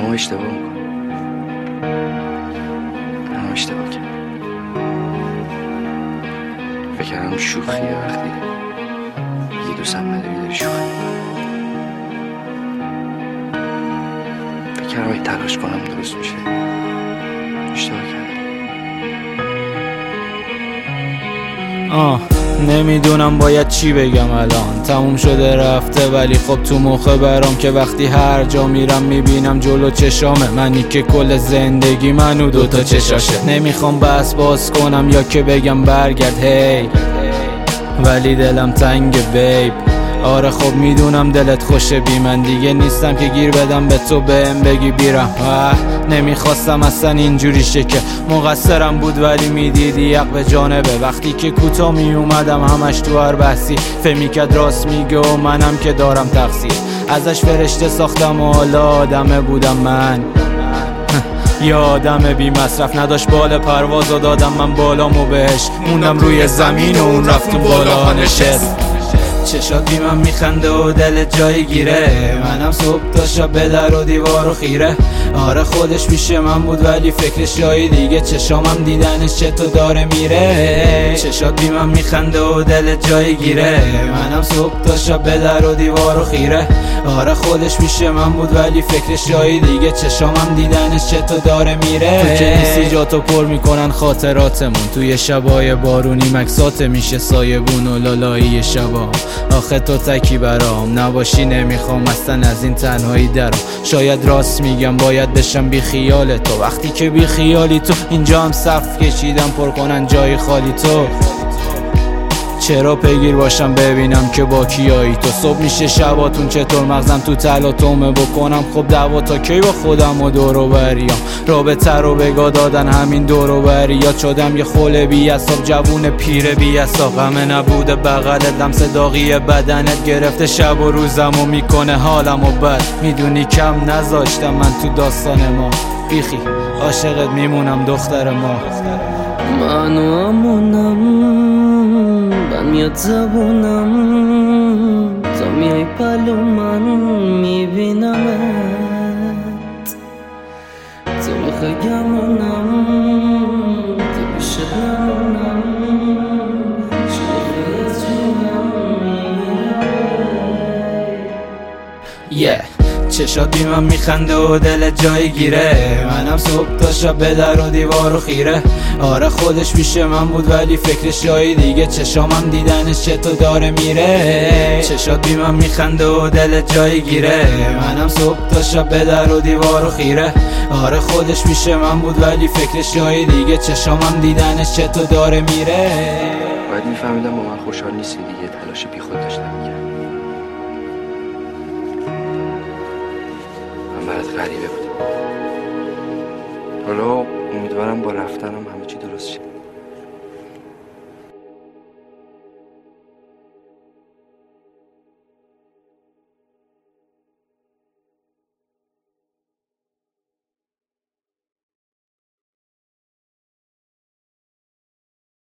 اما اشتباه میکنم، اما اشتباه کردم. فکر کردم شوخیه وقتی یه دوستم نداری داری شوخی. فکر کردم اگه تلاش کنم درست میشه. اشتباه کردم. نمیدونم باید چی بگم الان، تموم شده رفته ولی خب تو مخه برام که وقتی هر جا میرم میبینم جلو چشامه منی که کل زندگی منو دوتا چشاشه. نمیخوام بس باز کنم یا که بگم برگرد هی، ولی دلم تنگ بیب. آره خب میدونم دلت خوشه بی من، دیگه نیستم که گیر بدم به تو بهم بگی بیرم. نمیخواستم اصلا اینجوری شه که مقصرم بود ولی میدیدی یق به جانبه. وقتی که کوتا می اومدم همش تو هر بحثی فهمی کد راست میگه و منم که دارم تقصیر. ازش فرشته ساختم و حالا آدمه بودم من. یه آدم بی مصرف نداشت بال پرواز و دادم من بالامو بهش. موندم روی زمین و اون رفت تو بالا نشست. چشات بی من میخنده و دل جای گیره، منم صبح تا شب به در و دیوار و خیره. آره خودش پیش من بود ولی فکرش جای دیگه، چشامم دیدنش چطور داره میره. چشات بی من میخنده و دل جای گیره، منم صبح تا شب به در و دیوار و خیره. آره خودش پیش من بود ولی فکرش جای دیگه، چشامم دیدنش چطور داره میره. تو که نیستی جاتو پر میکنن خاطراتمون، توی شبای بارونی مکسات میشه سایبون و لالایی شبا. آخه تو تکی برام نباشی نمیخوام اصلا از این تنهایی درام. شاید راست میگم باید بشم بی خیال تو، وقتی که بی خیالی تو اینجا هم صف کشیدم پر کنن جای خالی تو. چرا پیگیر باشم ببینم که با کیایی تو؟ صبح میشه شباتون چطور مغزم تو تلاطمه بکنم خب دعوا تا کی با خودم و دور و بریام. رابطه رو بگاه دادن همین دور و بریات، شدم یه خل بی حساب جوون پیر بی حساب. غمه نبوده بغلت لمس داغی بدنت گرفته شب و روزمو میکنه حالمو بد. میدونی کم نذاشتم من تو داستان ما، بیخی عاشقت میمونم دختر ما. منو امونم من میاد زبونم، تا میای پلو من میبینمت. تو میخوای گمونم تو پیشت نمونم، چیه از جونم میگیرم. چشات بی من میخنده و دل جای گیره، منم صبح تا شب به در و دیوار و خیره. آره خودش پیش من بود ولی فکرش جای دیگه، چشامم دیدنش چطور داره میره. چشات بی من میخنده و دل جای گیره، منم صبح تا شب به در و دیوار و خیره. آره خودش پیش من بود ولی فکرش جای دیگه، چشامم دیدنش چطور داره میره. باید میفهمیدم با من خوشحال نیستی دیگه، تلاش بی خود داشتم میکردم. برات غریبه بود. حالا امیدوارم با رفتنم همه چی درست شه.